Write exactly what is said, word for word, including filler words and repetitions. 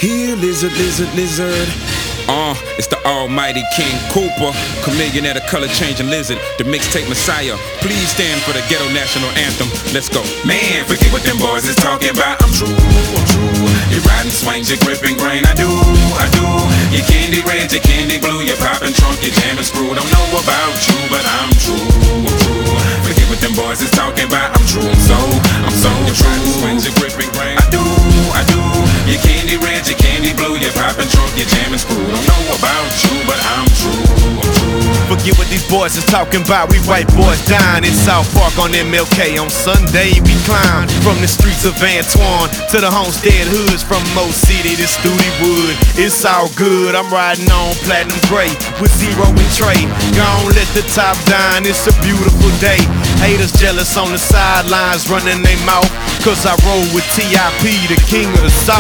Here, lizard, lizard, lizard. Uh, it's the almighty King Cooper, chameleon at a color-changing lizard, the mixtape messiah. Please stand for the ghetto national anthem. Let's go. Man, forget what them boys is talking about. I'm true, I'm true. Your riding swings, your gripping grain. I do, I do. Your candy red, your candy blue, your popping trunk, your jamming screw. Don't know about you, but I'm true, I'm true. Forget what them boys is talking about. I'm true, I'm so, I'm so true. Your riding swings, your gripping grain. I do, I do. Your candy red, your candy blue, your popping trunk, your jamming screw. Don't know about you, but I'm true, I'm true. Forget what these boys is talking about. We white boys dying in South Park on M L K. On Sunday we climb from the streets of Antoine to the homestead hoods, from Mo City to Studi Wood. It's all good. I'm riding on platinum gray with Zero and Trey. Gon' let the top down. It's a beautiful day. Haters jealous on the sidelines running their mouth, cause I roll with T I P, the king of the South.